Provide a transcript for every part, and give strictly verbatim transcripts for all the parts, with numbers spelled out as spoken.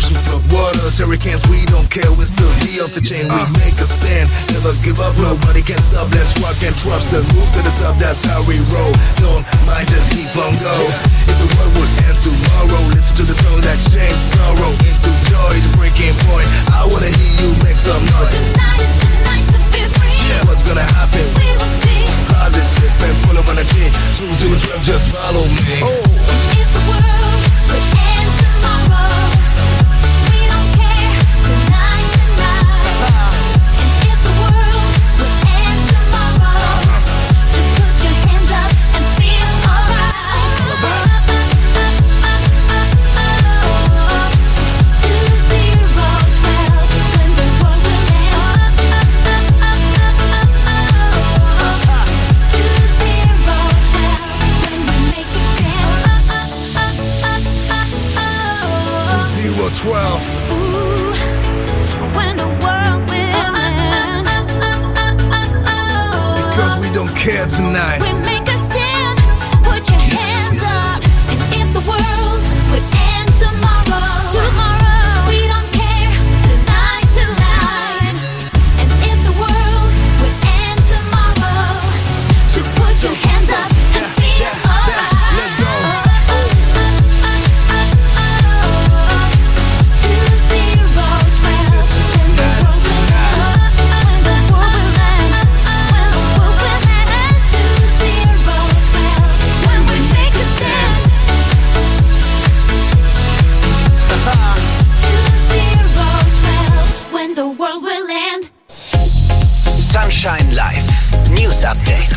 ocean, flood waters, hurricanes, we don't care, we're still here off the chain, we make a stand, never give up, nobody can stop, let's rock and drop, still move to the top, that's how we roll, don't mind, just keep on going. If the world would end tomorrow, listen to the song that changed sorrow into joy, the breaking point, I wanna hear you make some noise. Tonight is the night to feel free. Yeah, what's gonna happen? We will see. Positive and full of energy, two zero twelve, just follow me. Oh. If the world could end tomorrow, we don't care. Tonight, tonight. And if the world could end tomorrow, just put your hands up and feel alright. Two zero twelve, when the world will end. Two zero twelve, when we make a stand. Two zero twelve. Ooh, when the world will end. Because we don't care tonight. We make a stand, put your hands up. And if the world would end tomorrow, tomorrow, we don't care. Tonight, tonight. And if the world would end tomorrow, just put your hands up and feel alright. Let's go. Two zero twelve. This is When the not world will end. When the world will end. When the world will end. Two zero twelve. When we make a stand. Two zero twelve. When the world will end. Sunshine Live. News Update.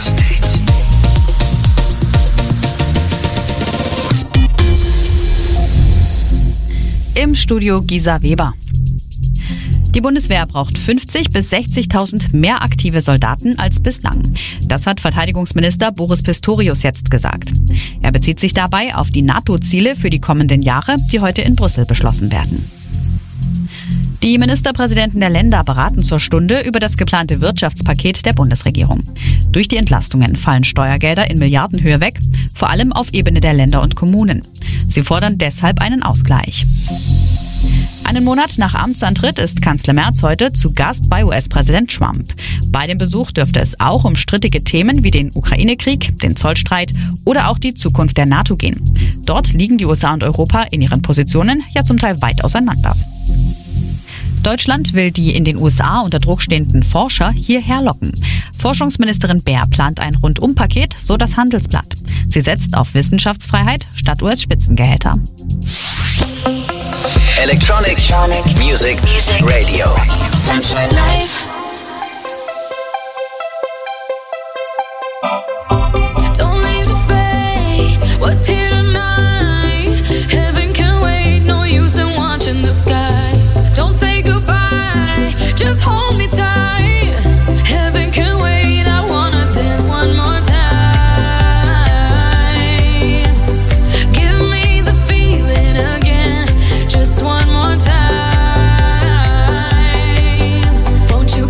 Im Studio Gisa Weber. Die Bundeswehr braucht fünfzig bis sechzigtausend mehr aktive Soldaten als bislang. Das hat Verteidigungsminister Boris Pistorius jetzt gesagt. Er bezieht sich dabei auf die NATO-Ziele für die kommenden Jahre, die heute in Brüssel beschlossen werden. Die Ministerpräsidenten der Länder beraten zur Stunde über das geplante Wirtschaftspaket der Bundesregierung. Durch die Entlastungen fallen Steuergelder in Milliardenhöhe weg, vor allem auf Ebene der Länder und Kommunen. Sie fordern deshalb einen Ausgleich. Einen Monat nach Amtsantritt ist Kanzler Merz heute zu Gast bei U S-Präsident Trump. Bei dem Besuch dürfte es auch um strittige Themen wie den Ukraine-Krieg, den Zollstreit oder auch die Zukunft der NATO gehen. Dort liegen die U S A und Europa in ihren Positionen ja zum Teil weit auseinander. Deutschland will die in den U S A unter Druck stehenden Forscher hierher locken. Forschungsministerin Baer plant ein Rundumpaket, so das Handelsblatt. Sie setzt auf Wissenschaftsfreiheit statt U S-Spitzengehälter. Electronic, Music, Music, Radio. Sunshine Live. Don't leave the fate. What's here tonight? Heaven can wait. No use in watching the sky. Don't say goodbye. Just hold me tight. Heaven can wait. I wanna dance one more time. Give me the feeling again. Just one more time. Won't you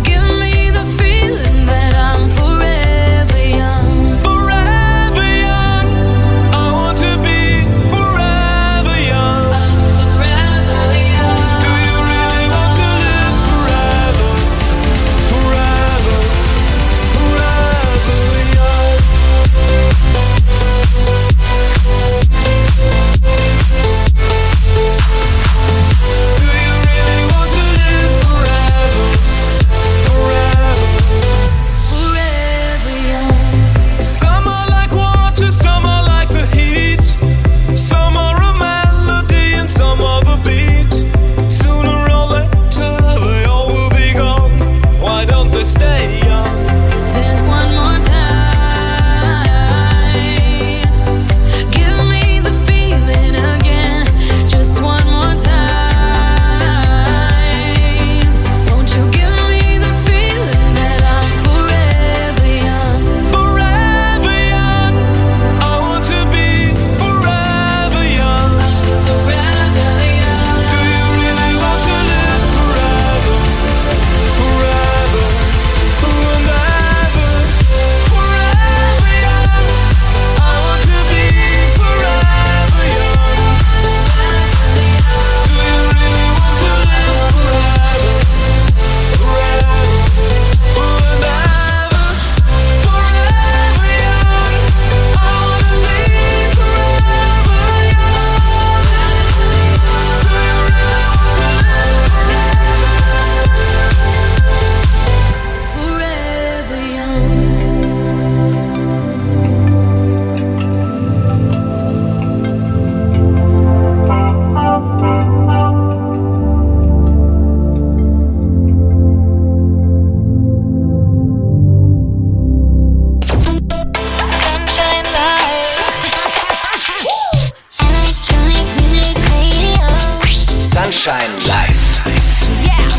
Sunshine Live. Yeah.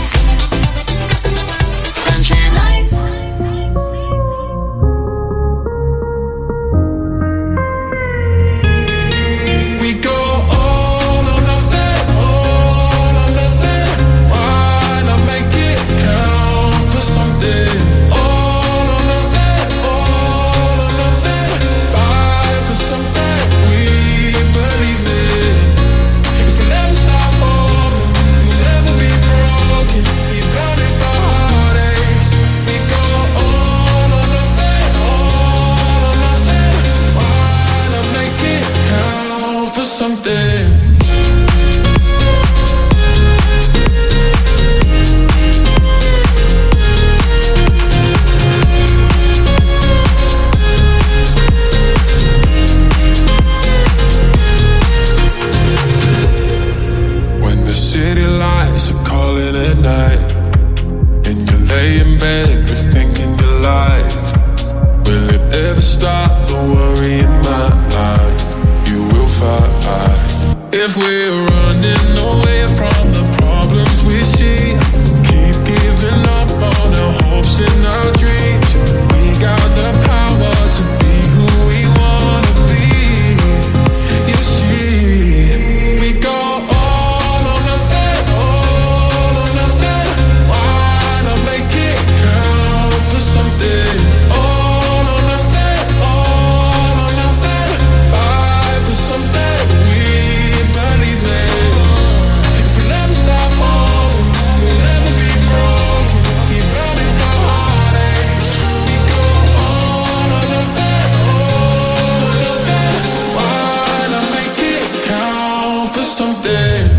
Sunshine Life. We go all or nothing, all or nothing. Why not make it count for something? All or nothing, all or nothing. Fight for something we believe in. If we never stop hoping, we'll never be broken. Even if our heartaches, we go all or nothing, all or nothing. Why not make it count for something? When the city lights are calling at night, and you lay in bed rethinking your life, will it ever stop the worry in my life? You will fight. If we're running away from the problems we see, keep giving up on our hopes and our dreams. We got the power to be who we wanna be. You see, we go all or nothing, all or nothing. Why not make it count for something? All or nothing, all or nothing. Fight for something we believe in. If we never stop hoping, we'll never be broken. Even if our heartaches, we go all or nothing, all or nothing. Why not make it count for something?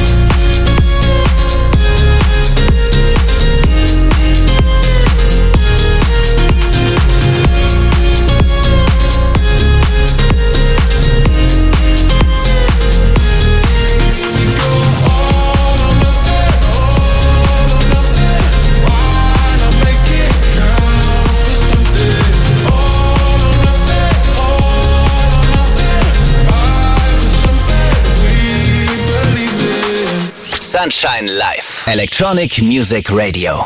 We go all or nothing, all or nothing. Why not make it count for something? All or nothing, all or nothing. Fight for something we believe in. Sunshine Live. Electronic Music Radio.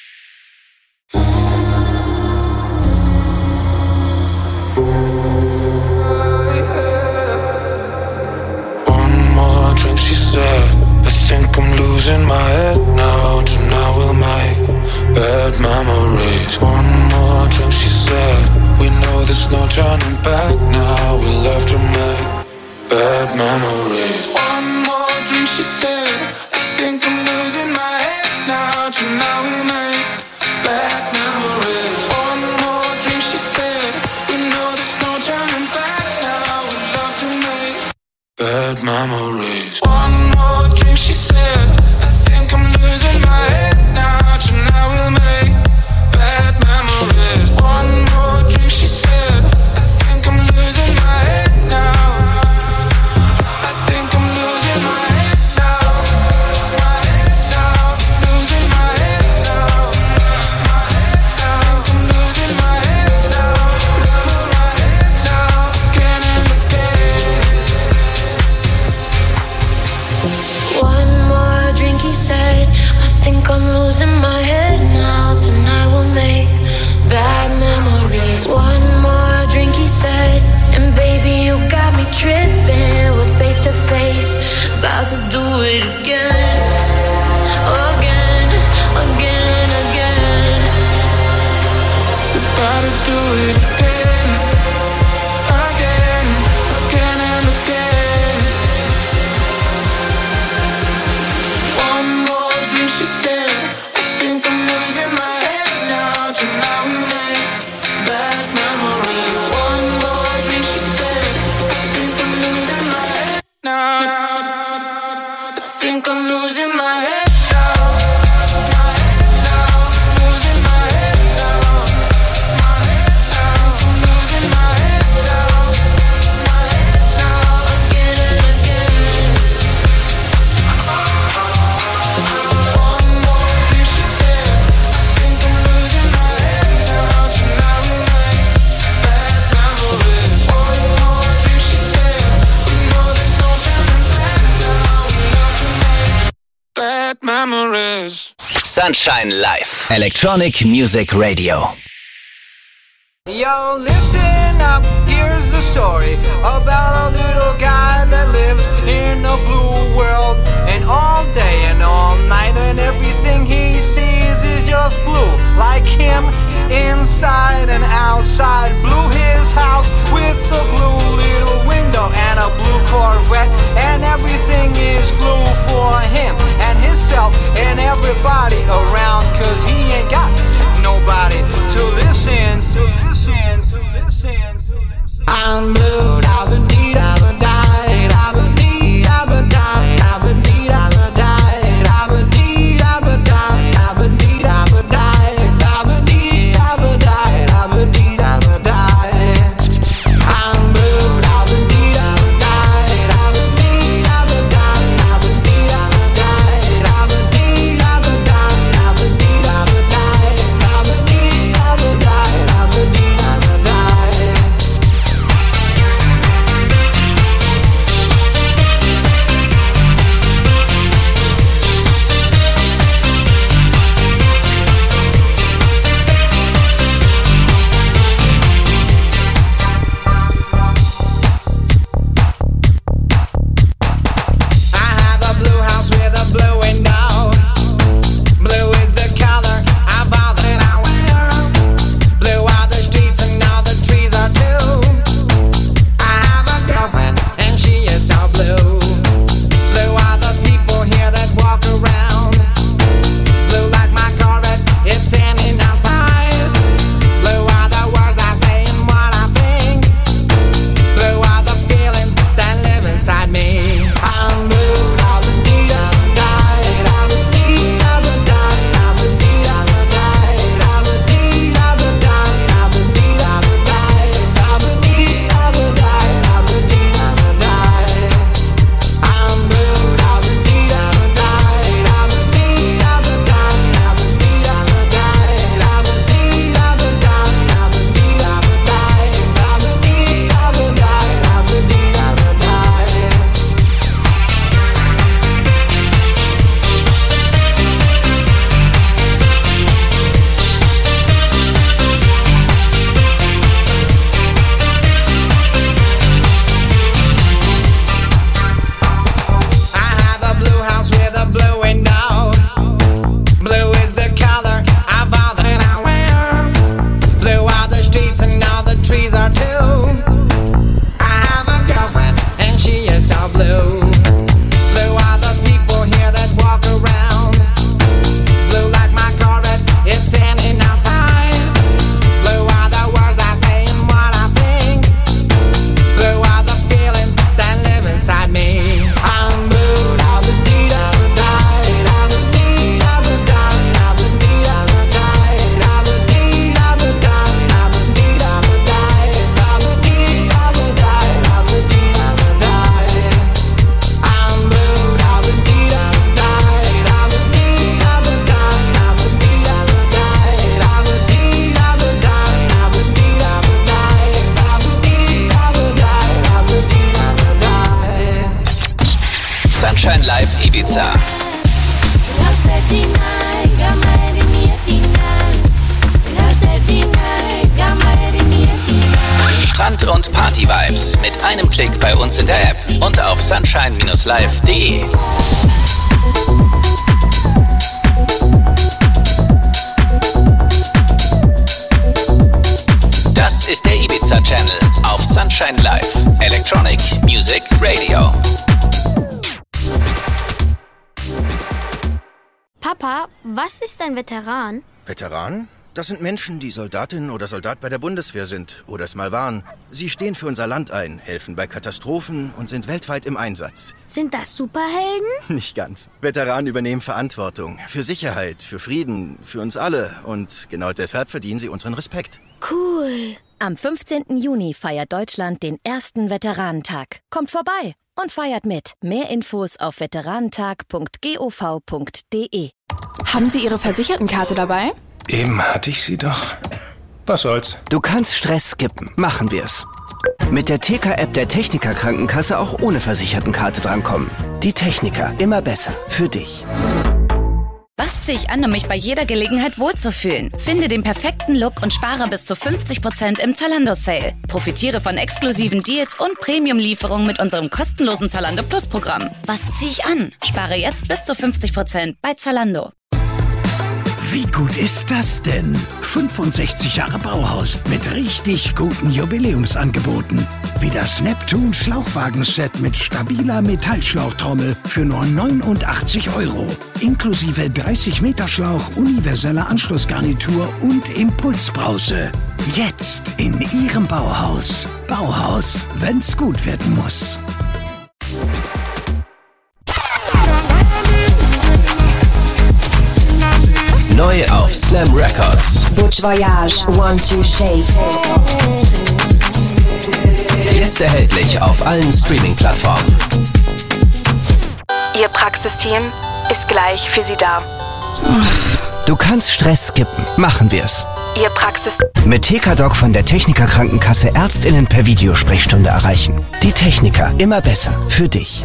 One more drink, she said. I think I'm losing my head now. Tonight we'll make bad memories. One more drink, she said. We know there's no turning back now. We'll have to make bad memories. One more drink, she said. I think I'm losing my head now. Tonight we'll make bad memories. One more drink, she said. We know there's no turning back now. We'll have to make bad memories. One more drink, she said. I think I'm losing my head now. Tonight we'll make bad memories. One more drink, she said. I think I'm losing my head now. I think I'm losing my head now. My head now. Losing my head now. My head now. I think I'm losing my head now. My head now. Again and again. One more drink, he said. I think I'm losing my head now. Tonight we'll make bad memories. One more drink, he said. And baby, you got me tripping. We're face to face, about to do it again. Again, again, again. We're about to do it again. Again, again and again. One more drink, she said. I think I'm losing my head now. Tonight we make bad memories. One more drink, she said. I think I'm losing my head now. I think I'm losing my head now. My head now. Losing my head now. My head now. I'm losing my head now. My head now. Again and again. One more drink, she said. I think I'm losing my head now. Tonight we make bad memories. One more drink, she said. We know there's no turning back now. We love to make Sunshine Live. Electronic Music Radio. Yo, listen up, here's the story about a little guy that lives in a blue world. And all day and all night and everything he sees is just blue. Like him, inside and outside. Blue his house with a blue little window and a blue Corvette. And everything is blue for him and himself and everybody around. Cause he ain't got nobody to listen, to listen, to listen, to listen. I'm blue, da-ba-dee, da-ba-die, da-ba-dee, da-ba-die, da-ba-dee, da-ba-die, da-ba-dee, da-ba-die, da-ba-dee, da-ba-die, da-ba-dee, da-ba-die, da-ba-dee, da-ba-die. I'm blue, da-ba-dee, da-ba-die, da-ba-dee, da-ba-die, da-ba-dee, da-ba-die, da-ba-dee, da-ba-die, da-ba-dee, Sunshine Live Ibiza. Strand- und Party-Vibes mit einem Klick bei uns in der App und auf sunshine live punkt de. Das ist der Ibiza Channel auf Sunshine Live, Electronic Music Radio. Papa, was ist ein Veteran? Veteran? Das sind Menschen, die Soldatin oder Soldat bei der Bundeswehr sind oder es mal waren. Sie stehen für unser Land ein, helfen bei Katastrophen und sind weltweit im Einsatz. Sind das Superhelden? Nicht ganz. Veteranen übernehmen Verantwortung für Sicherheit, für Frieden, für uns alle. Und genau deshalb verdienen sie unseren Respekt. Cool. Am fünfzehnten Juni feiert Deutschland den ersten Veteranentag. Kommt vorbei und feiert mit. Mehr Infos auf veteranentag punkt gov punkt de. Haben Sie Ihre Versichertenkarte dabei? Eben hatte ich sie doch. Was soll's? Du kannst Stress skippen. Machen wir's. Mit der T K-App der Techniker Krankenkasse auch ohne Versichertenkarte drankommen. Die Techniker, immer besser. Für dich. Was Was ziehe ich an, um mich bei jeder Gelegenheit wohlzufühlen? Finde den perfekten Look und spare bis zu fünfzig Prozent im Zalando-Sale. Profitiere von exklusiven Deals und Premium-Lieferungen mit unserem kostenlosen Zalando Plus-Programm. Was ziehe ich an? Spare jetzt bis zu fünfzig Prozent bei Zalando. Wie gut ist das denn? fünfundsechzig Jahre Bauhaus mit richtig guten Jubiläumsangeboten. Wie das Neptun Schlauchwagenset mit stabiler Metallschlauchtrommel für nur neunundachtzig Euro. Inklusive dreißig Meter Schlauch, universeller Anschlussgarnitur und Impulsbrause. Jetzt in Ihrem Bauhaus. Bauhaus, wenn's gut werden muss. Neu auf Slam Records. Butch Voyage, One to Shake. Jetzt erhältlich auf allen Streaming-Plattformen. Ihr Praxisteam ist gleich für Sie da. Du kannst Stress skippen. Machen wir's. Ihr Praxis... Mit T K Doc von der Techniker Krankenkasse Ärztinnen per Videosprechstunde erreichen. Die Techniker, immer besser. Für dich.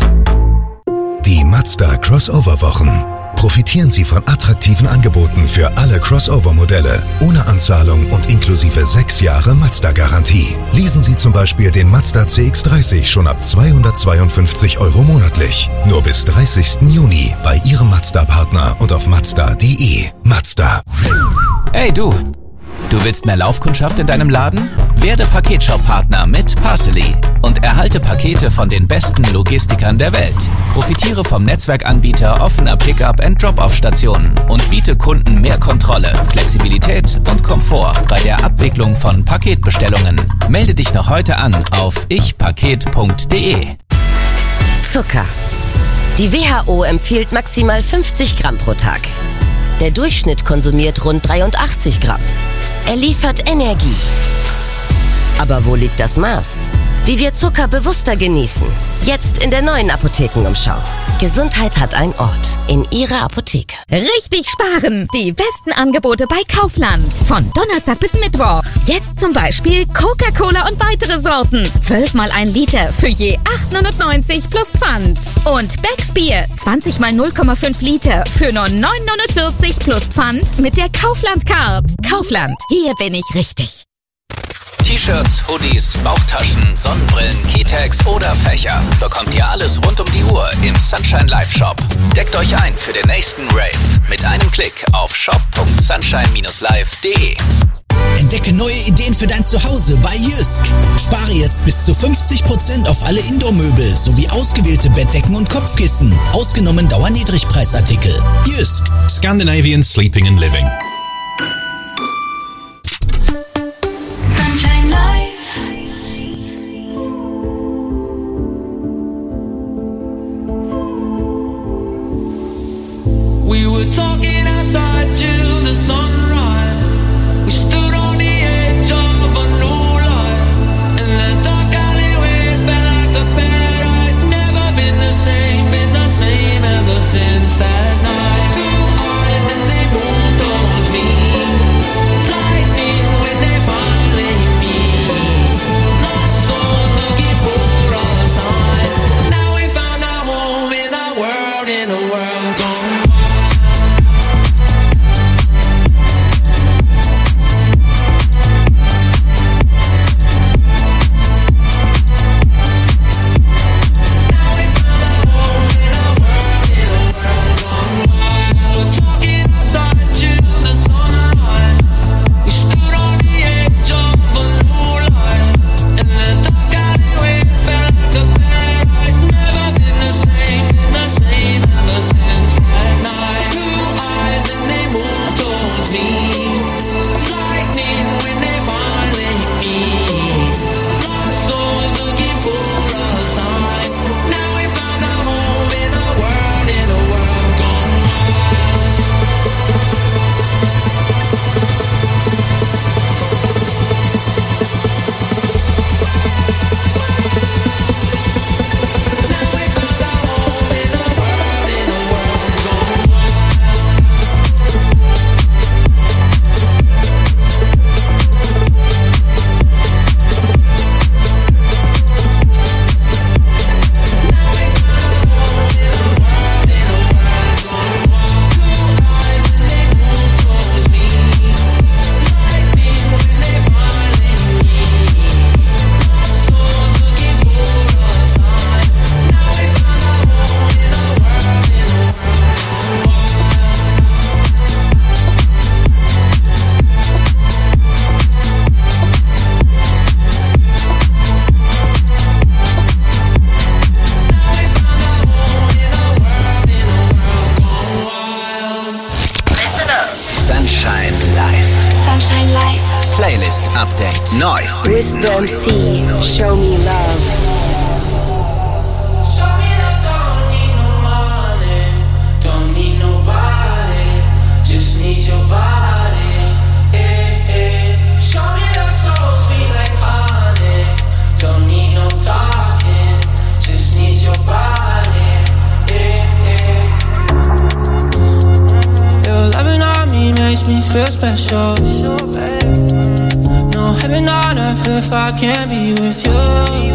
Die Mazda Crossover-Wochen. Profitieren Sie von attraktiven Angeboten für alle Crossover-Modelle, ohne Anzahlung und inklusive sechs Jahre Mazda-Garantie. Leasen Sie zum Beispiel den Mazda C X dreißig schon ab zweihundertzweiundfünfzig Euro monatlich. Nur bis dreißigsten Juni bei Ihrem Mazda-Partner und auf mazda punkt de. Mazda. Hey du! Du willst mehr Laufkundschaft in deinem Laden? Werde Paketshop-Partner mit Parcely und erhalte Pakete von den besten Logistikern der Welt. Profitiere vom Netzwerkanbieter offener Pickup- und Drop-Off-Stationen und biete Kunden mehr Kontrolle, Flexibilität und Komfort bei der Abwicklung von Paketbestellungen. Melde dich noch heute an auf ich paket punkt de. Zucker. Die W H O empfiehlt maximal fünfzig Gramm pro Tag. Der Durchschnitt konsumiert rund dreiundachtzig Gramm. Er liefert Energie. Aber wo liegt das Maß? Wie wir Zucker bewusster genießen. Jetzt in der neuen Apothekenumschau. Gesundheit hat einen Ort. In Ihrer Apotheke. Richtig sparen! Die besten Angebote bei Kaufland. Von Donnerstag bis Mittwoch. Jetzt zum Beispiel Coca-Cola und weitere Sorten. zwölf mal ein Liter für je acht neunundneunzig plus Pfand. Und Becks Bier. zwanzig mal null Komma fünf Liter für nur neun neunundvierzig plus Pfand mit der Kaufland-Card. Kaufland. Hier bin ich richtig. T-Shirts, Hoodies, Bauchtaschen, Sonnenbrillen, Keytags oder Fächer. Bekommt ihr alles rund um die Uhr im Sunshine Live Shop. Deckt euch ein für den nächsten Rave mit einem Klick auf shop punkt sunshine live punkt de. Entdecke neue Ideen für dein Zuhause bei Jysk. Spare jetzt bis zu fünfzig Prozent auf alle Indoor-Möbel sowie ausgewählte Bettdecken und Kopfkissen. Ausgenommen Dauerniedrigpreisartikel. Jysk. Scandinavian Sleeping and Living. We were talking outside till the sunrise. We stood on the edge of a new life, and that dark alleyway felt like a paradise. Never been the same, been the same ever since that night. Blue eyes and they moved towards me. Playlist Update. Neu. Wisdom C, Show Me Love. Makes me feel special. No heaven on earth if I can't be with you.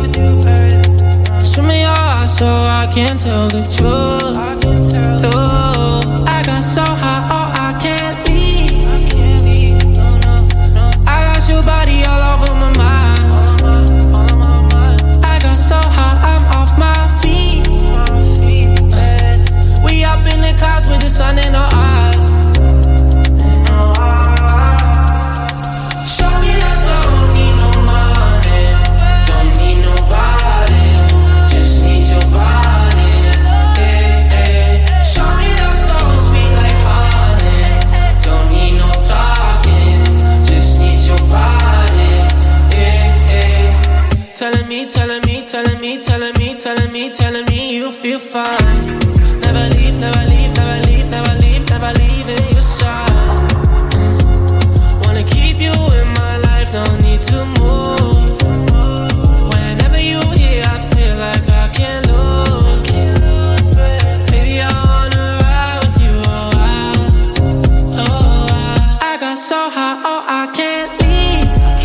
Swim in your eyes so I can tell the truth. Ooh, I got so high, oh I can't leave. I got your body all over my mind. I got so high, I'm off my feet. We up in the clouds with the sun in our eyes. Telling me, telling me, telling me, telling me, telling me you feel fine. Never leave, never leave, never leave, never leave, never leave in your side. Wanna keep you in my life, don't need to move. Whenever you here, I feel like I can't lose. Baby, I wanna ride with you, oh I, oh I. I got so high, oh I can't leave.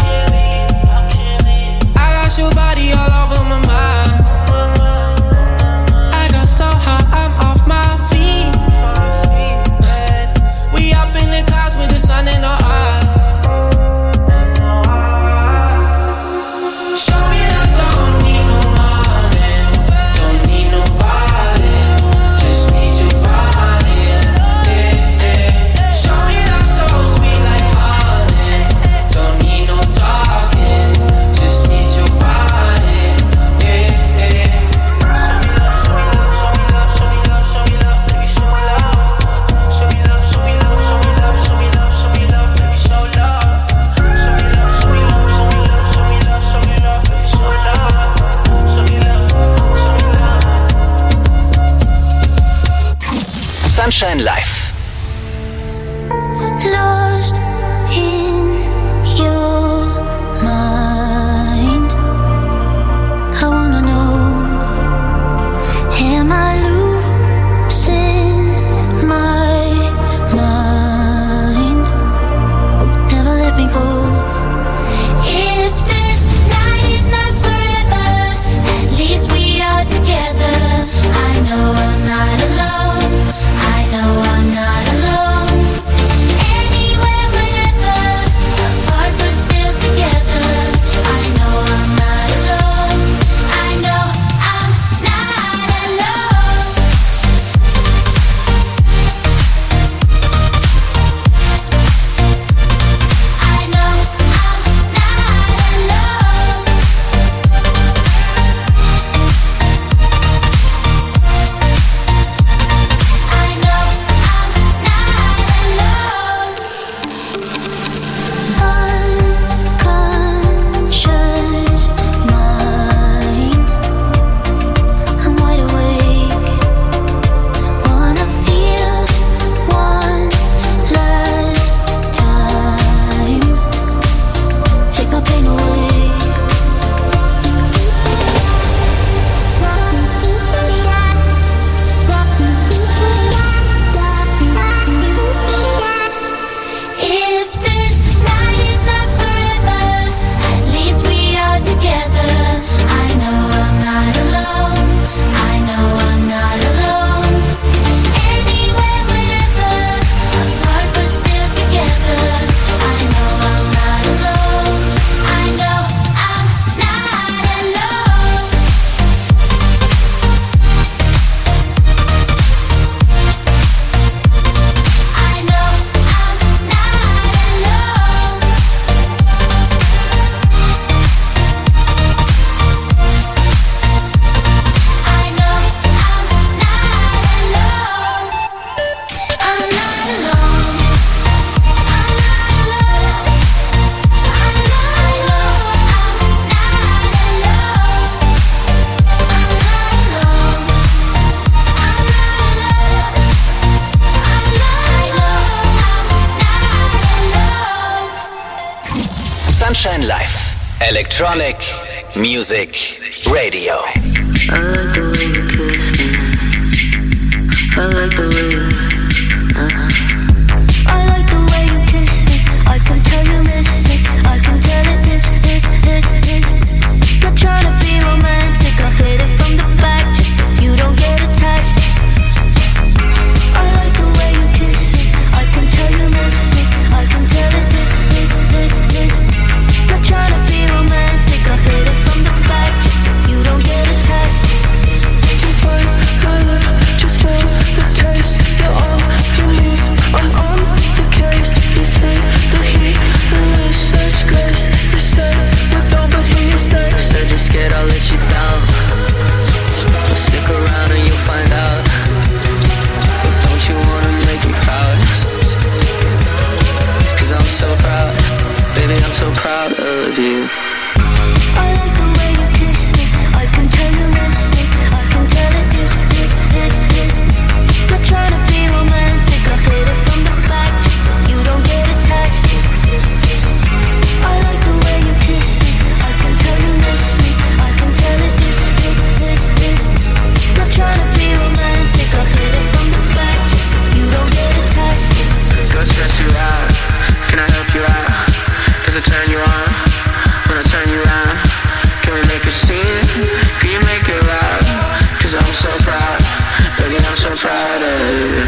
I got your body all over my mind. I got so high, I'm off my feet. We up in the clouds with the sun in our eyes. Show me love, don't need no money, don't need nobody, just need your body. Yeah, yeah. Show me love so sweet like honey, don't need no talking, just need your body. Yeah, yeah. Sunshine Live. Lost in your mind. I wanna know, am I losing my mind? Never let me go. If this night is not forever, at least we are together. I know I'm not alone. I know I'm not alone. Anywhere, whenever, apart but still Sunshine Live. Electronic Music Radio. I like the way you kiss me. I like the way you, uh-huh. I like the way you kiss me. I can tell you miss me. I can tell it is, is, is, is. Not trying to be romantic. I'll hit it from the back just so you don't get attached. I like the way you kiss me. I can tell you miss me. I can tell it is, is, is, is. Not trying to be romantic. I'll hit it from the back just so you don't get attached. You bite my lip just for the taste. You're all you need. I'm on the case. You take the heat and with such grace. You say you don't, but here you stay. Said you're scared I'll let you down. Well, stick around and you'll find out. But don't you wanna make me proud? Cause I'm so proud. Baby, I'm so proud of you. I like the way you kiss me. I can tell you miss me. I can tell it is, is, is, is. Not trying to be romantic. I'll hit it from the back just so you don't get attached. I like the way you kiss me. I can tell you miss me. I can tell it is, is, is, is. Not trying to be romantic. I'll hit it from the back just so you don't get attached. Go stress you out. Can I help you out? Does it turn you on? When I turn you around, can we make a scene? Can you make it loud? Cause I'm so proud. Baby, I'm so proud of you.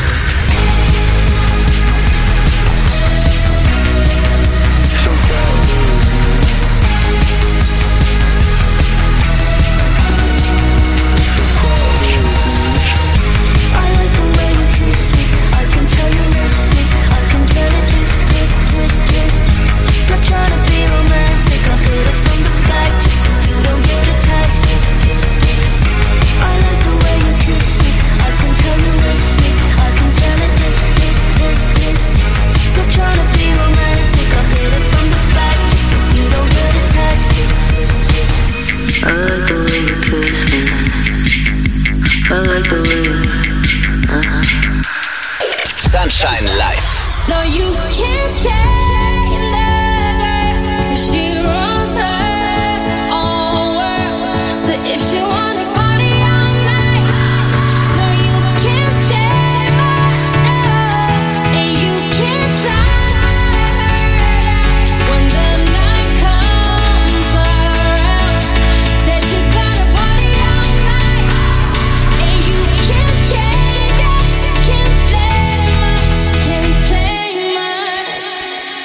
Trying to be romantic, I'll hit it from the back just so you don't get attached. I like the way you kiss me. I can tell you miss me. I can tell it is, is, is, is. Not trying to be romantic, I'll hit it from the back just so you don't get attached. I like the way you kiss me. I like the way you, uh-huh. Sunshine Live. No, you can't take that. She runs her own world. So if she wanna party all night, no, you can't take my love, and you can't tie her down. When the night comes around, says she gotta party all night, and you can't take that, can't take my, can't take my.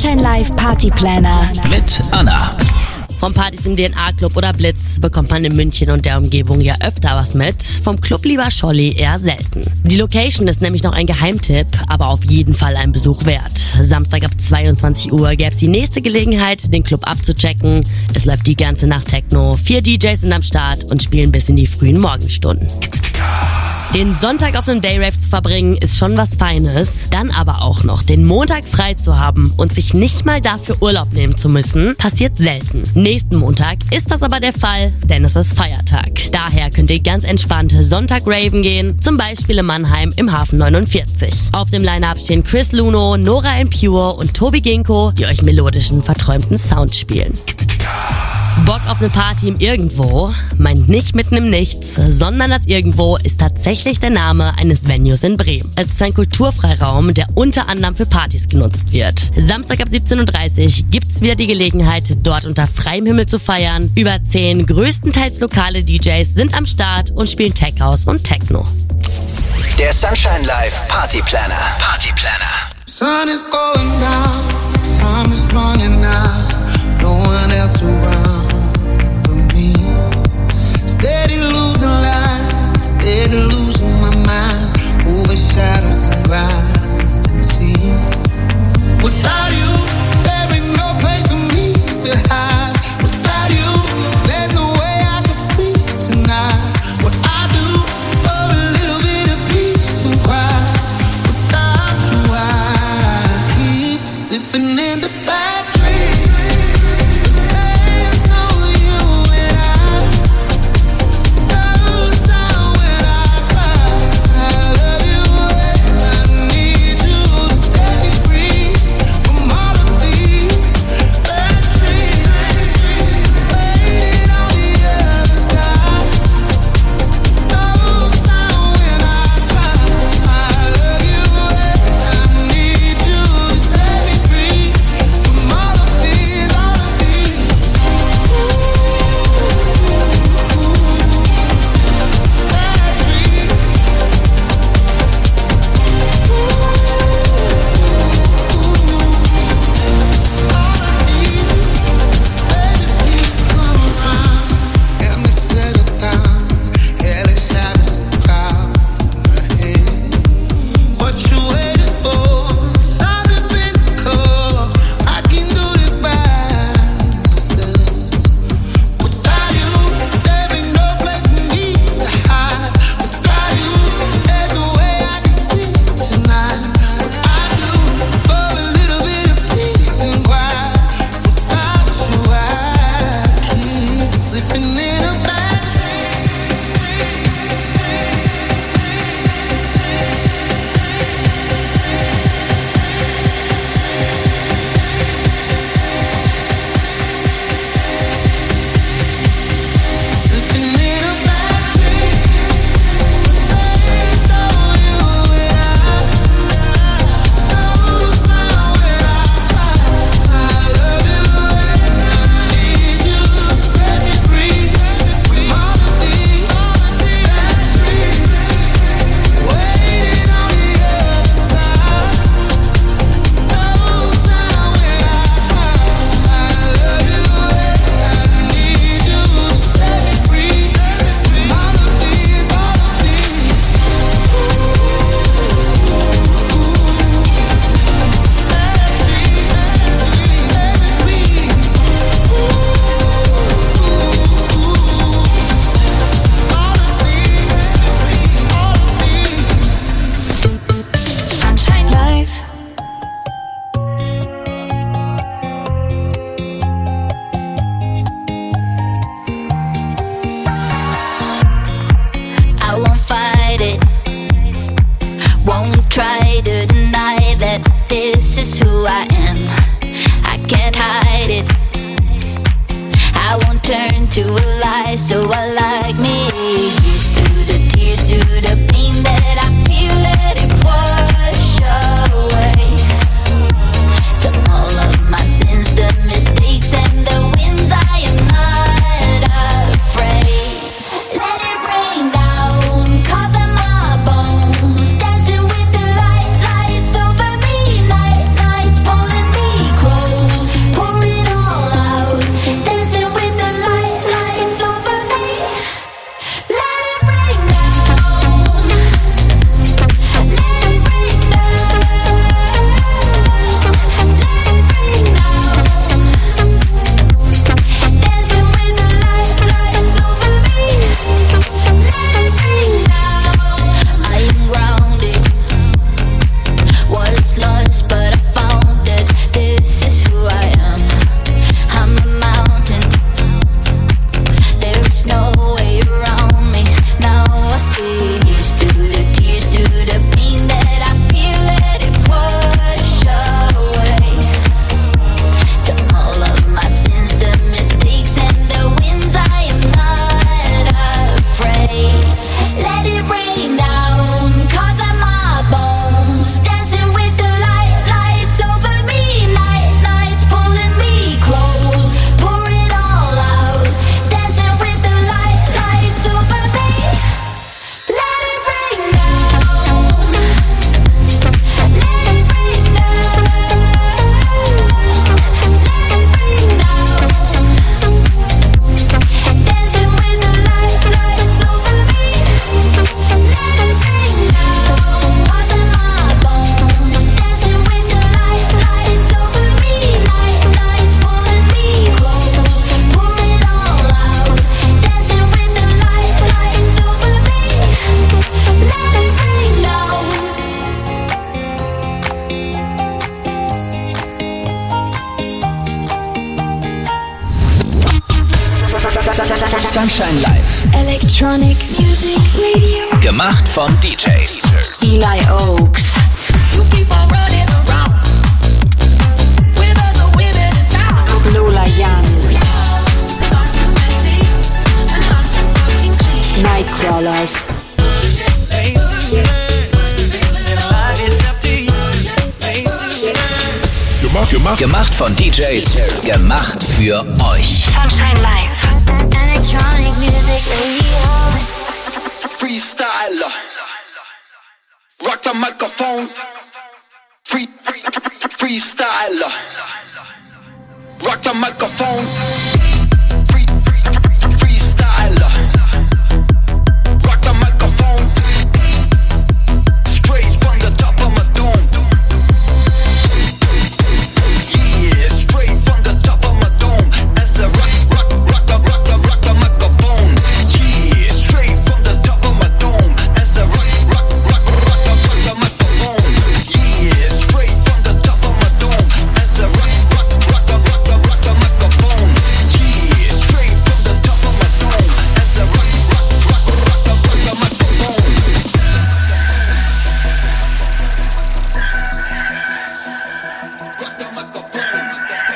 Sunshine Live Party Planner mit Anna. Von Partys im D N A-Club oder Blitz bekommt man in München und der Umgebung ja öfter was mit. Vom Clublieber Scholli eher selten. Die Location ist nämlich noch ein Geheimtipp, aber auf jeden Fall ein Besuch wert. Samstag ab zweiundzwanzig Uhr gäbe es die nächste Gelegenheit, den Club abzuchecken. Es läuft die ganze Nacht Techno, vier D Js sind am Start und spielen bis in die frühen Morgenstunden. Den Sonntag auf einem Dayrave zu verbringen, ist schon was Feines. Dann aber auch noch den Montag frei zu haben und sich nicht mal dafür Urlaub nehmen zu müssen, passiert selten. Nächsten Montag ist das aber der Fall, denn es ist Feiertag. Daher könnt ihr ganz entspannt Sonntag raven gehen, zum Beispiel in Mannheim im Hafen neunundvierzig. Auf dem Line-Up stehen Chris Luno, Nora En Pure und Tobi Ginko, die euch melodischen, verträumten Sound spielen. Bock auf eine Party im Irgendwo? Meint nicht mitten im Nichts, sondern das Irgendwo ist tatsächlich der Name eines Venues in Bremen. Es ist ein Kulturfreiraum, der unter anderem für Partys genutzt wird. Samstag ab siebzehn Uhr dreißig gibt's wieder die Gelegenheit, dort unter freiem Himmel zu feiern. Über zehn größtenteils lokale D Js sind am Start und spielen Tech House und Techno. Der Sunshine Live Party Planner. Party Planner. Sun is going down, time is running out, no one else around but me. Steady losing light, steady losing my mind, over shadows and grind and see. Without you, there ain't no place for me to hide. Without you, there's no way I could sleep tonight. What I do for a little bit of peace and quiet. Without you, I keep slipping in the bad dreams. There's no you and I. Those are when I cry. I love you and I need you to set me free from all of these bad dreams. Waiting on the other side. Those are when I cry. I love you and I need you to set me free from all of these, all of these. Bad dreams. Please come around, help me settle down. Hell is having some cloud in my head. What you waiting for? Something physical. I can do this by myself. Without you, there ain't no place for me to hide. Without you, there's no way I can sleep tonight. What I do for a little bit of peace and quiet. Without you, I keep slipping in a bad dream. Slipping in a bad dream. There's no you and I. Those are when I cry. I love you and I need you to set me free from all of these bad dreams. Waiting on the other side. Those are when I cry. I love you and I need you to set me free from all of these, all of these. Sunshine Live. I won't fight it. Won't try to deny that this is who I am. I can't hide it. I won't turn to a lie, so I like me. Here's to the tears, to the pain that I feel, let it wash away. To all of my sins, the mistakes and the wins, I am not afraid. Let it rain down, cover my bones. Dancing with the light, lights over me. Night, nights pulling me close. Sunshine Live. Electronic Music Radio. Gemacht von D Js. Eli Oaks. You keep on running around with other women in town. Lola Young. Nightcrawlers. Gemacht, gemacht. Gemacht von D Js. Gemacht für euch. Sunshine Live. Electronic music radio. Freestyler. Rock the microphone. Free, free, free, freestyler. Rock the microphone. Free, free, freestyler. Rock the microphone. Straight from the top of my dome. Yeah, straight from the top of my dome. That's a rock, rock, rock, rock, rock, rock, rock the microphone. Yeah, straight from the top of my dome. That's a rock, rock, rock, rock, rock, rock the microphone. Yeah, straight from the top of my dome. That's a rock, rock, rock, rock, rock, rock, rock the microphone. Yeah, straight from the top of my dome. That's a rock, rock, rock, rock, rock, rock the microphone. Rock the microphone.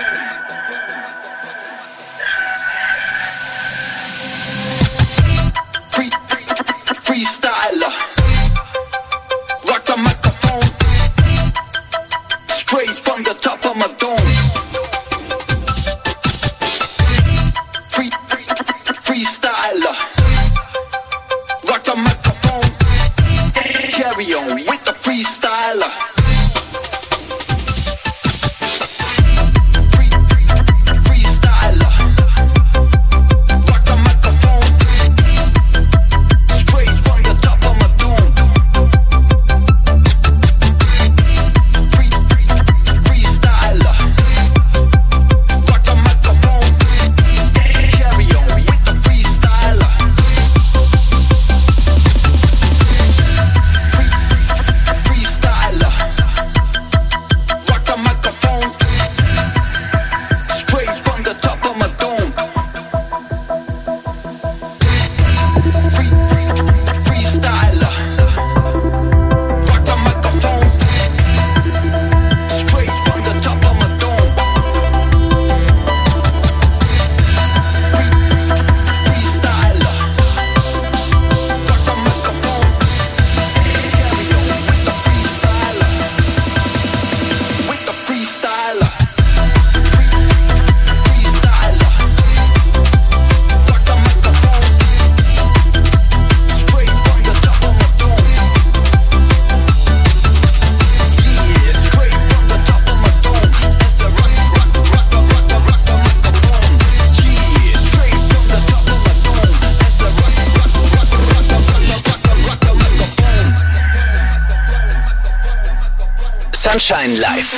Free, free, freestyler. Rock the microphone. Straight from the top of my dome. Free, free, freestyler. Rock the microphone. Carry on with the freestyler. Free, free, freestyler. Rock the microphone. Straight from the top of my dome. Free, free, freestyler. Rock the microphone. Carry on with the freestyler. Free, free, freestyler. Rock the microphone. Straight from the top of my dome. Free, free, freestyler. Rock the microphone. Straight from the top of my dome. Free, freestyler. Rock the microphone. Carry on with the freestyler. With the freestyler. Free, freestyler. Rock the microphone. Straight from the top of my dome. Yeah, straight from the top of my dome. That's a rock, rock, rock, rock, rock, rock, rock the microphone. Yeah, straight from the top of my dome. That's a rock, rock, rock, rock, rock, rock, rock, rock the microphone. Sunshine Live.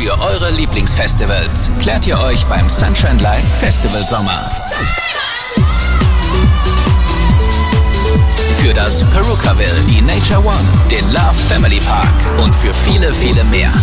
für eure Lieblingsfestivals klärt ihr euch beim Sunshine Live Festival Sommer. Für das Perukaville, die Nature One, den Love Family Park und für viele, viele mehr.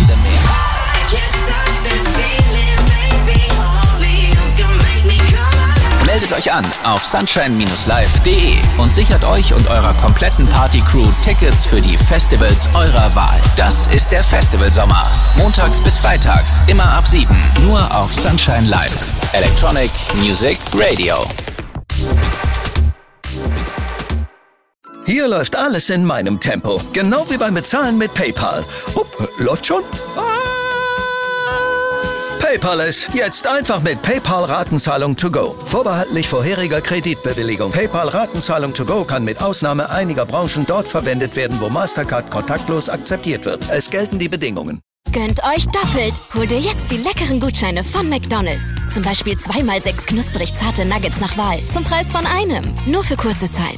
Meldet euch an auf sunshine Bindestrich live Punkt de und sichert euch und eurer kompletten Party-Crew Tickets für die Festivals eurer Wahl. Das ist der Festivalsommer. Montags bis freitags, immer ab sieben. Nur auf Sunshine Live. Electronic Music Radio. Hier läuft alles in meinem Tempo. Genau wie beim Bezahlen mit PayPal. Oh, läuft schon? Ah! PayPal ist jetzt einfach mit PayPal-Ratenzahlung to go. Vorbehaltlich vorheriger Kreditbewilligung. PayPal-Ratenzahlung to go kann mit Ausnahme einiger Branchen dort verwendet werden, wo Mastercard kontaktlos akzeptiert wird. Es gelten die Bedingungen. Gönnt euch doppelt. Hol dir jetzt die leckeren Gutscheine von McDonald's. Zum Beispiel zwei mal sechs knusprig zarte Nuggets nach Wahl. Zum Preis von einem. Nur für kurze Zeit.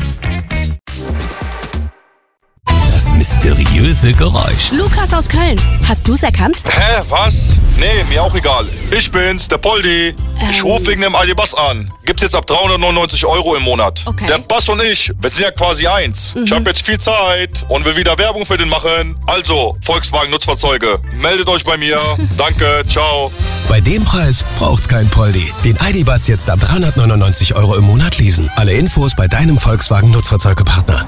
Das mysteriöse Geräusch. Lukas aus Köln. Hast du's erkannt? Hä, was? Nee, mir auch egal. Ich bin's, der Poldi. Ähm. Ich ruf wegen dem Aldi-Bass an. Gibt's jetzt ab dreihundertneunundneunzig Euro im Monat. Okay. Der Bass und ich, wir sind ja quasi eins. Mhm. Ich hab jetzt viel Zeit und will wieder Werbung für den machen. Also, Volkswagen Nutzfahrzeuge, meldet euch bei mir. Danke, ciao. Bei dem Preis braucht's kein Poldi. Den Aldi-Bass jetzt ab dreihundertneunundneunzig Euro im Monat leasen. Alle Infos bei deinem Volkswagen Nutzfahrzeugepartner.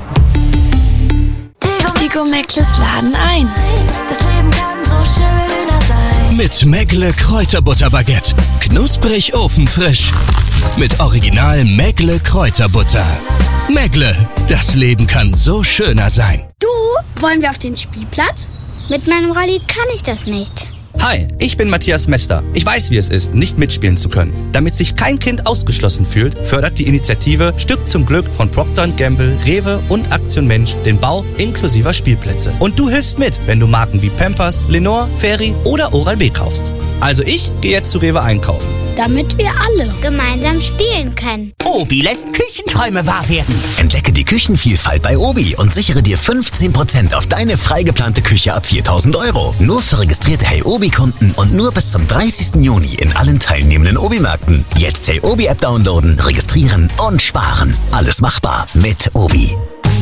Tigo Mäckles laden ein. Das Leben kann so schöner sein. Mit Mäckle Kräuterbutterbaguette. Knusprig ofenfrisch. Mit Original Mäckle Kräuterbutter. Mäckle, das Leben kann so schöner sein. Du, wollen wir auf den Spielplatz? Mit meinem Rolli kann ich das nicht. Hi, ich bin Matthias Mester. Ich weiß, wie es ist, nicht mitspielen zu können. Damit sich kein Kind ausgeschlossen fühlt, fördert die Initiative Stück zum Glück von Procter und Gamble, Rewe und Aktion Mensch den Bau inklusiver Spielplätze. Und du hilfst mit, wenn du Marken wie Pampers, Lenore, Fairy oder Oral-B kaufst. Also ich gehe jetzt zu Rewe einkaufen. Damit wir alle gemeinsam spielen können. Obi lässt Küchenträume wahr werden. Entdecke die Küchenvielfalt bei Obi und sichere dir fünfzehn Prozent auf deine frei geplante Küche ab viertausend Euro. Nur für registrierte Hey Obi-Kunden und nur bis zum dreißigsten Juni in allen teilnehmenden Obi-Märkten. Jetzt Hey Obi-App downloaden, registrieren und sparen. Alles machbar mit Obi.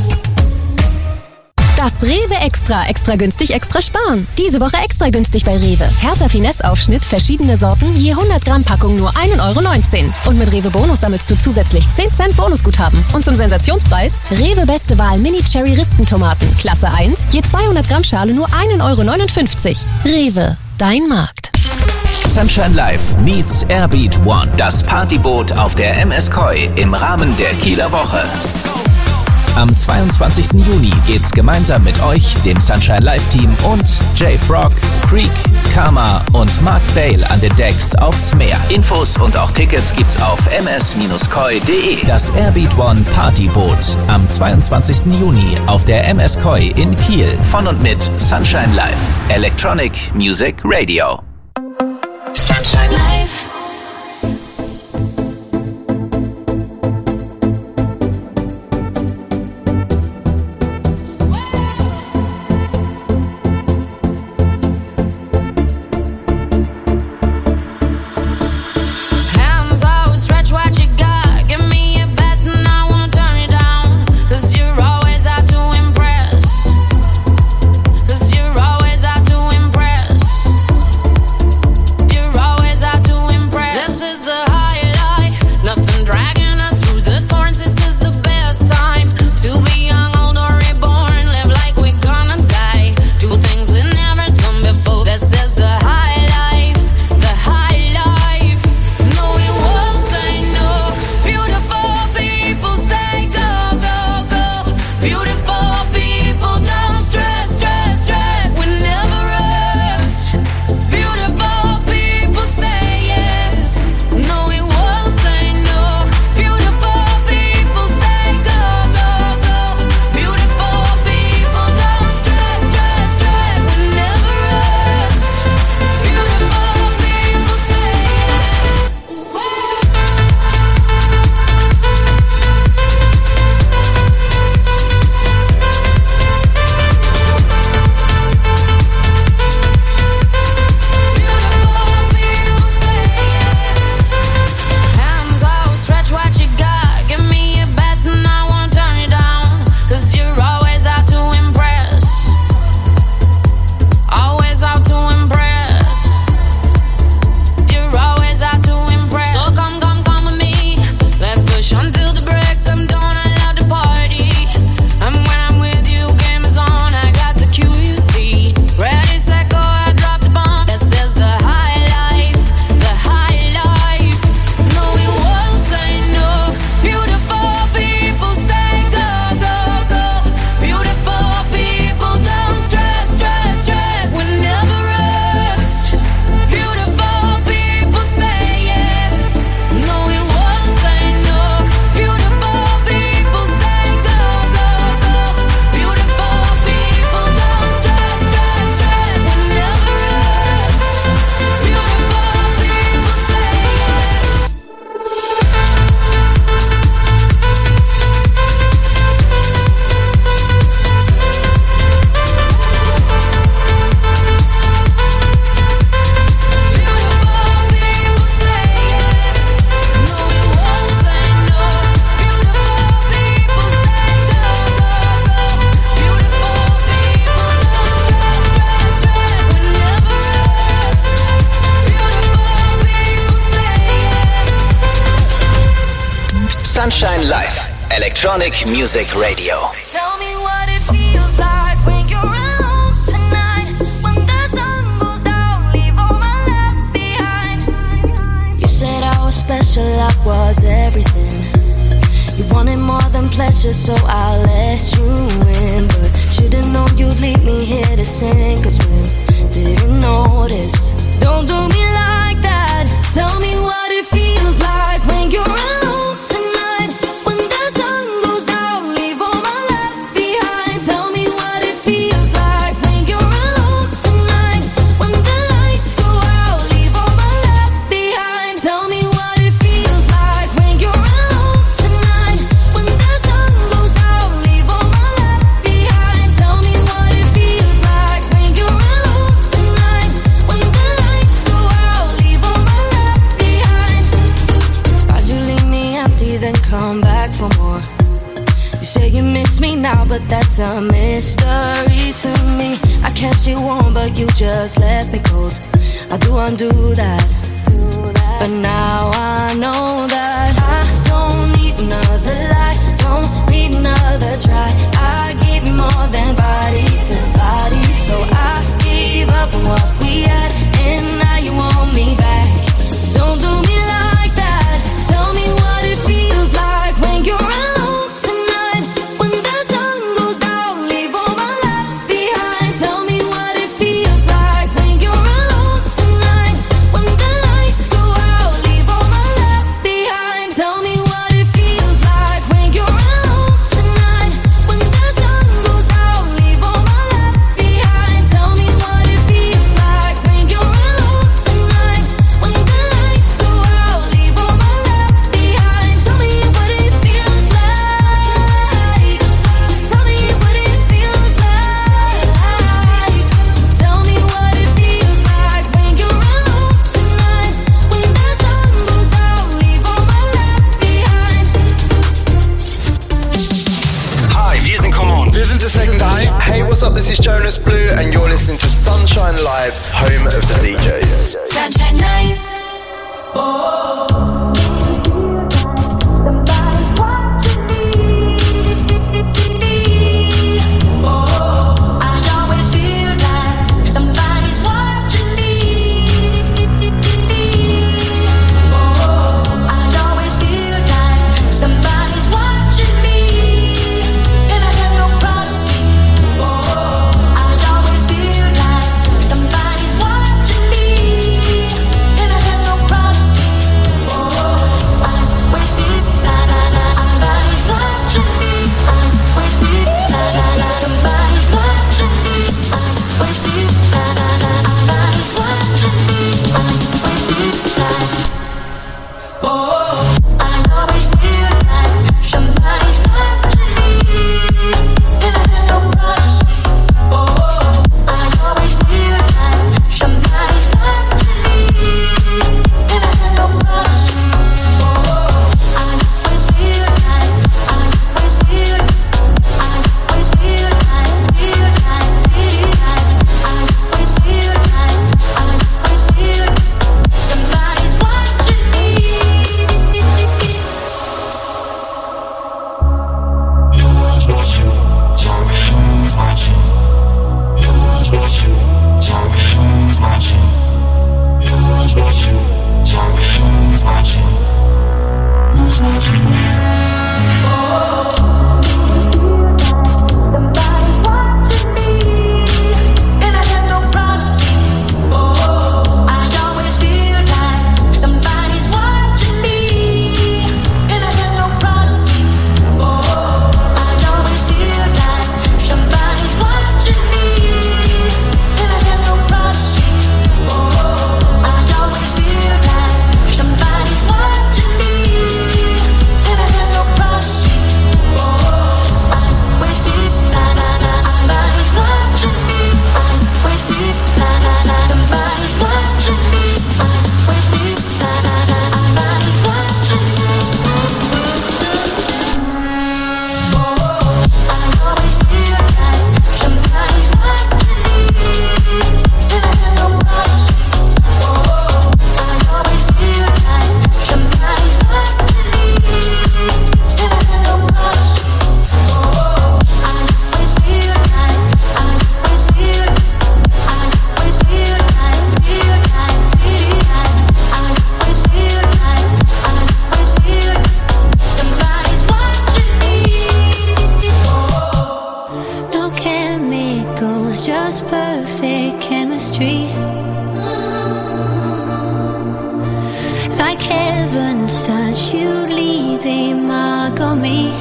Das Rewe Extra. Extra günstig, extra sparen. Diese Woche extra günstig bei Rewe. Hertha Finesse-Aufschnitt, verschiedene Sorten, je hundert Gramm Packung nur ein Euro neunzehn. Und mit Rewe Bonus sammelst du zusätzlich zehn Cent Bonusguthaben. Und zum Sensationspreis Rewe Beste Wahl Mini Cherry Rispentomaten. Klasse eins, je zweihundert Gramm Schale nur ein Euro neunundfünfzig. Rewe, dein Markt. Sunshine Live meets Airbeat One. Das Partyboot auf der M S Koi im Rahmen der Kieler Woche. Am zweiundzwanzigsten Juni geht's gemeinsam mit euch, dem Sunshine Live Team und J-Frog, Creek, Karma und Mark Bale an den Decks aufs Meer. Infos und auch Tickets gibt's auf m s Bindestrich koi punkt de. Das Airbeat One Partyboot am zweiundzwanzigsten Juni auf der M S Koi in Kiel. Von und mit Sunshine Live. Electronic Music Radio. Sunshine Live. Electronic Music Radio. Tell me what it feels like when you're alone tonight. When the sun goes down, leave all my left behind. You said I was special, I was everything. You wanted more than pleasure, so I let you in. But should've known you'd leave me here to sing. Cause when didn't notice. Don't do me like that. Tell me what it feels like when you're alone tonight. When the sun goes down, leave all my left behind. Tell me what it feels like when you're alone tonight. When the lights go out, leave all my left behind. Tell me what it feels like when you're alone tonight. When the sun goes down, leave all my left behind. Tell me what it feels like when you're alone tonight. When the lights go out, leave all my left behind. Why'd you leave me empty, then come back for more? You say you miss me now, but that's a mystery to me. I kept you warm, but you just left me cold. I do undo that, but now I know that I don't need another lie, don't need another try. I gave you more than body to body, so I gave up on what we had, and now you want me back. Don't do me like that. Tell me what it feels like when you're alone tonight. When the sun goes down, leave all my left behind. Tell me what it feels like when you're alone tonight. When the lights go out, leave all my left behind. Tell me what it feels like when you're alone tonight. When the sun goes down, leave all my left behind. Tell me what it feels like when you're alone tonight. When the lights go out, leave all my left behind. Tell me what it feels like. Tell me what it feels like. Tell me what it feels like when you're alone tonight. When the sun goes down, leave all my left behind. Hi, wir sind Come On. Wir sind The Second Eye. Hey, what's up? This is Jonas Blue, and you're listening to Sunshine Live, home of the D Js. Sunshine Live. Somebody's watching me, and I got no privacy. chemicals, just perfect chemistry. Like heaven's touch, you leave a mark on me.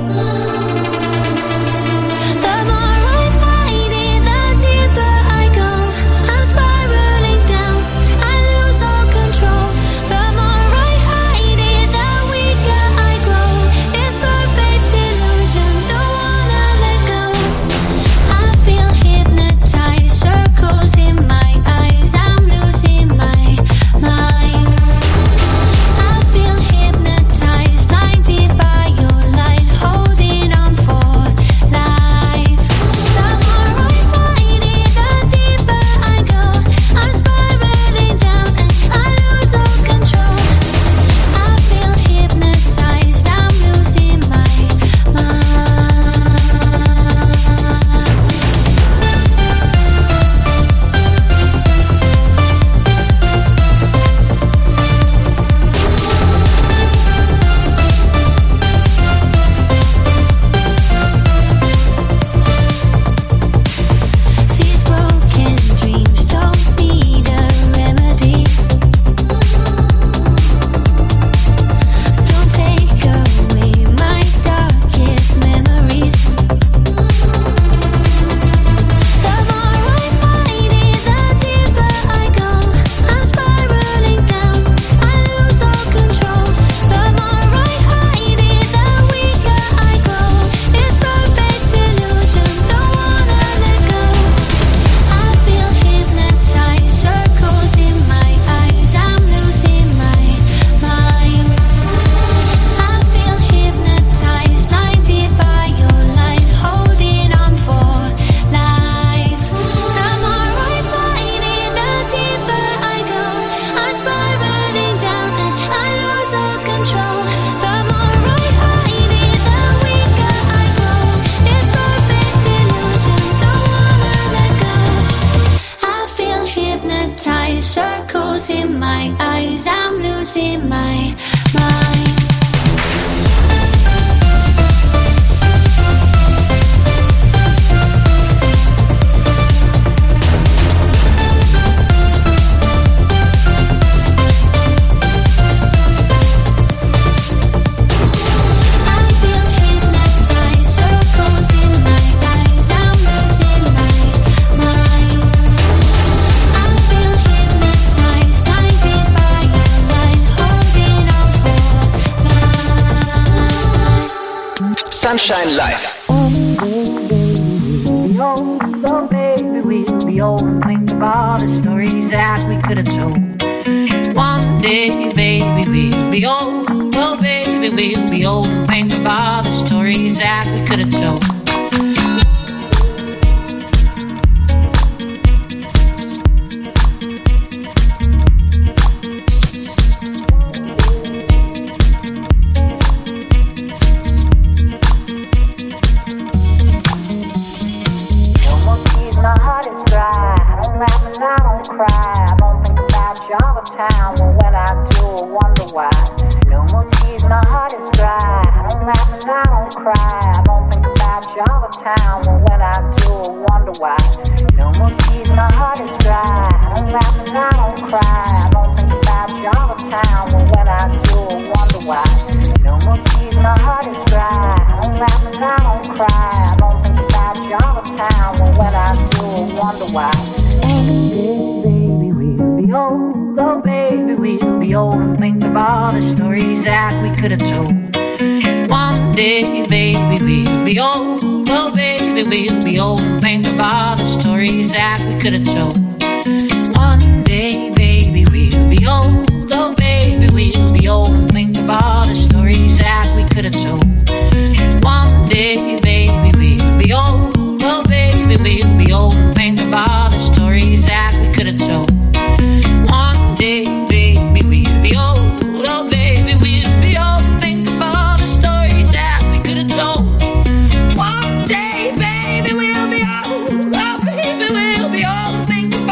The more I fight it, the deeper I go. I'm spiraling down, I lose all control. The more I hide it, the weaker I grow. It's perfect illusion, don't wanna let go. I feel hypnotized, circles in my eyes. I'm losing my mind. I feel hypnotized, blinded by your light, holding on for life. The more I fight it, the deeper I go. I'm spiraling down and I lose all control. I feel hypnotized, I'm losing my mind. These broken dreams don't need a remedy. Don't take away my darkest memories. The more I fight it, the deeper I go. I'm spiraling down, I lose all control. The more I hide it, the weaker I grow. It's perfect illusion, don't wanna let go. I feel hypnotized, circles in my eyes. I'm losing my mind. I feel hypnotized, blinded by your light, holding on for life. The more I fight it, the deeper I go. I'm spiraling down and I lose all control. The more I hide it, the weaker I grow. It's perfect illusion, don't wanna let go. I feel hypnotized, circles in my eyes. I'm losing my mind. I feel hypnotized, circles in my eyes. I'm losing my mind. I feel hypnotized, blinded by your light, holding on for life. Sunshine Live. So baby, we'll be old and think of all the stories that we could have told. One day, baby, we'll be old. Oh baby, we'll be old and think of all the stories that we could have told. No more tears, my heart is dry. I don't laugh and I don't cry. I don't think about you all the time. Well, when I do, I wonder why. No more tears, my heart is dry. I don't laugh and I don't cry. I don't think about you all the time. Well, when I do, I wonder why. No more tears, my heart is dry. I don't laugh and I don't cry. I don't think about you all the time. Well, when I do, I wonder why. No more tears, my heart is dry. I don't laugh and I don't cry. I don't think about you all the time. Well, when I do, I wonder why. Baby, we'll be old. Oh, baby, we'll be old and think of all the stories that we could have told. One day, baby, we'll be old. Oh, baby, we'll be old and think of all the stories that we could have told. One day, baby, we'll be old. Oh, baby, we'll be old and think of all the stories that we could have told. One day, baby, we'll be old. Oh, baby, we'll be old and think of all the stories that we could have told. One day, baby, we'll be old. Oh, baby, we'll be old and think of all the stories that we could have told. One day, baby, we'll be old. Oh, baby, we'll be old and think of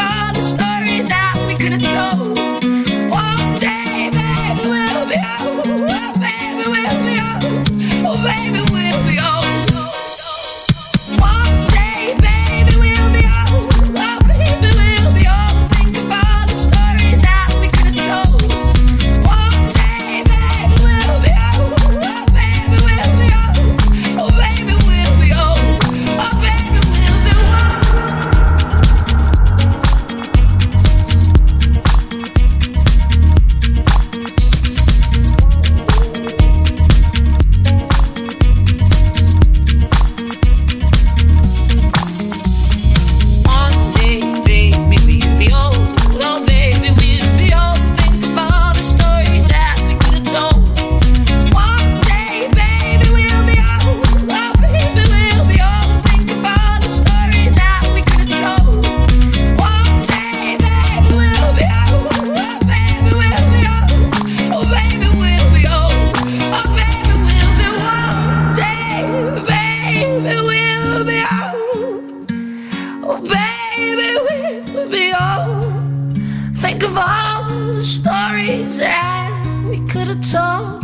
think of all the stories that we could have told.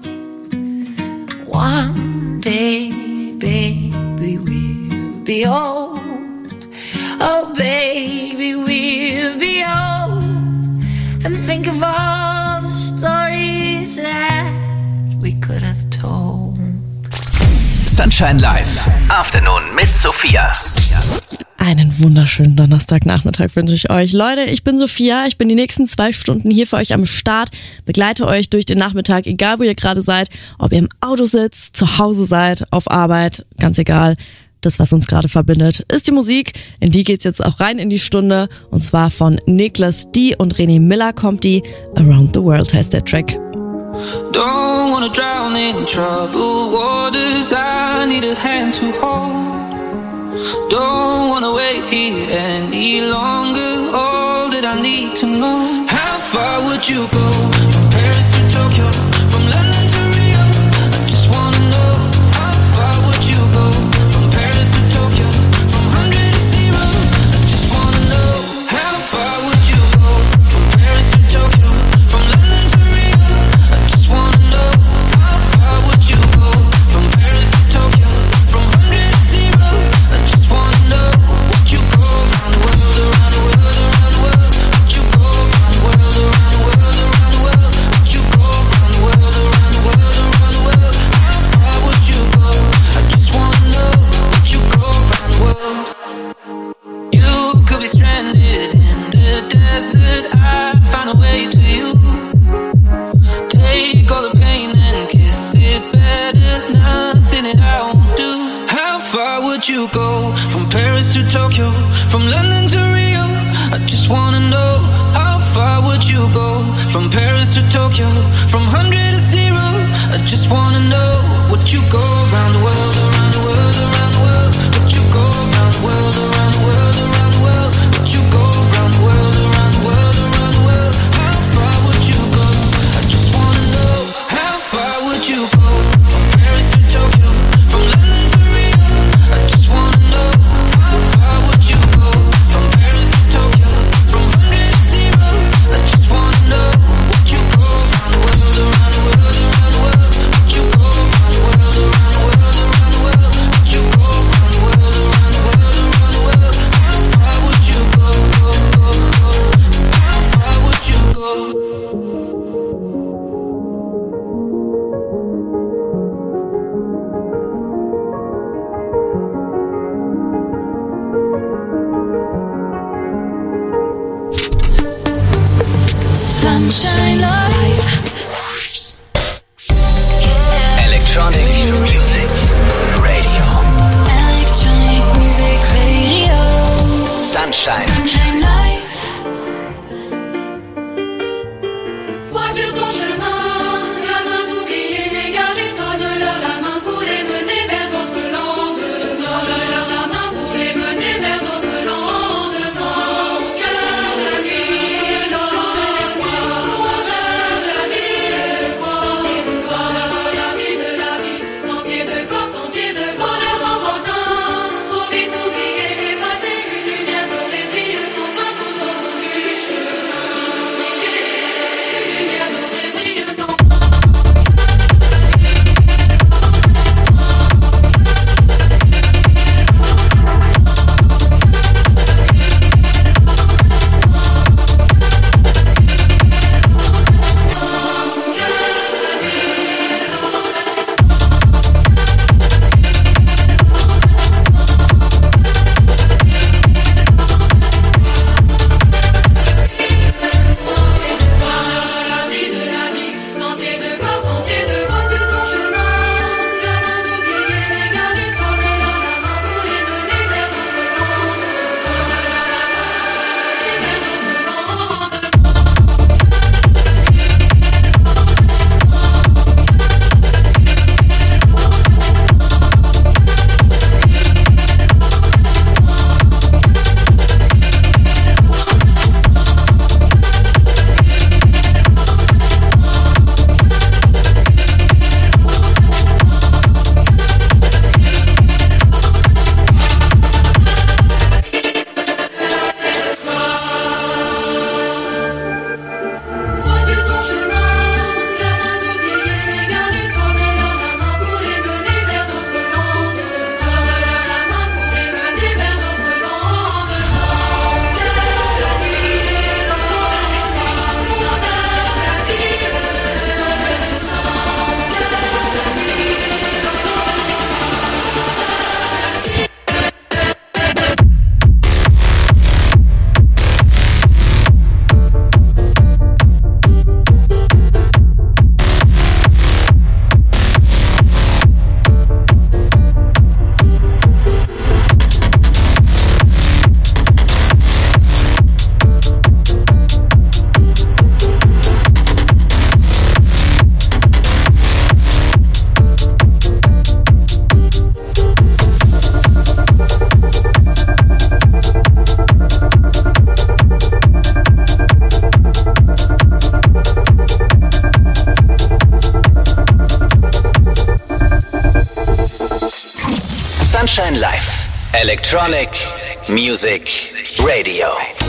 One day, baby, we'll be old. Oh, baby, we'll be old. And think of all the stories that we could have told. Sunshine Live. Afternoon mit Sophia. Einen wunderschönen Donnerstagnachmittag wünsche ich euch. Leute, ich bin Sophia, ich bin die nächsten zwei Stunden hier für euch am Start, begleite euch durch den Nachmittag, egal wo ihr gerade seid, ob ihr im Auto sitzt, zu Hause seid, auf Arbeit, ganz egal. Das, was uns gerade verbindet, ist die Musik. In die geht's jetzt auch rein in die Stunde. Und zwar von Niklas D. und René Miller kommt die. Around the World heißt der Track. Don't wanna drown in troubled waters, I need a hand to hold. Don't wanna wait here any longer, all that I need to know. How far would you go? From Paris to Tokyo, from London to Rio, I just wanna know. How far would you go? From Paris to Tokyo, from one hundred to zero, I just wanna know. How far would you go? From Paris to Tokyo, from London to Rio, I just wanna know. How far would you go? From Paris to Tokyo, from one hundred to zero, I just wanna know. Would you go around the world, around the world, around the world? Would you go around the world, around the world, around the world? Would you go around the world, around the world, around the world? How far would you go? I just wanna know. Would you go around the world? You could be stranded in the desert, I'd find a way to you. Take all the pain and kiss it better, nothing that I won't do. How far would you go? From Paris to Tokyo, from London to Rio, I just wanna know. How far would you go? From Paris to Tokyo, from one hundred to zero, I just wanna know. Would you go around the world, around the world, around the world? Would you go around the world, around the world, around the world? Would you go around the world, around the world, around the world? How far would you go? I just wanna know. How far would you go? From Paris to Tokyo, from London to Rio, I just wanna know. How far would you go? From Paris to Tokyo, from one hundred to zero, I just wanna know. Would you go around the world, around the world, around the world? Would you go around the world, around the world, around the world? Would you go around the world, around the world, around the world? How far would you go? How far would you go? Sunshine Live. Electronic Music Radio. Electronic Music Radio. Sunshine. Sunshine Live. Vois sur ton chemin, gamins oubliés, égarés, donne-leur la main pour les mener vers d'autres landes. Donne-leur la main pour les mener vers d'autres landes. Sans cœur de la vie, loin de l'espoir, loin de la vie, sentier de gloire, la vie de la vie, sentier de gloire, sentier de bonheur enfantin. Trop vite oublié, effacé, une lumière dorée brille. Electronic Music Radio.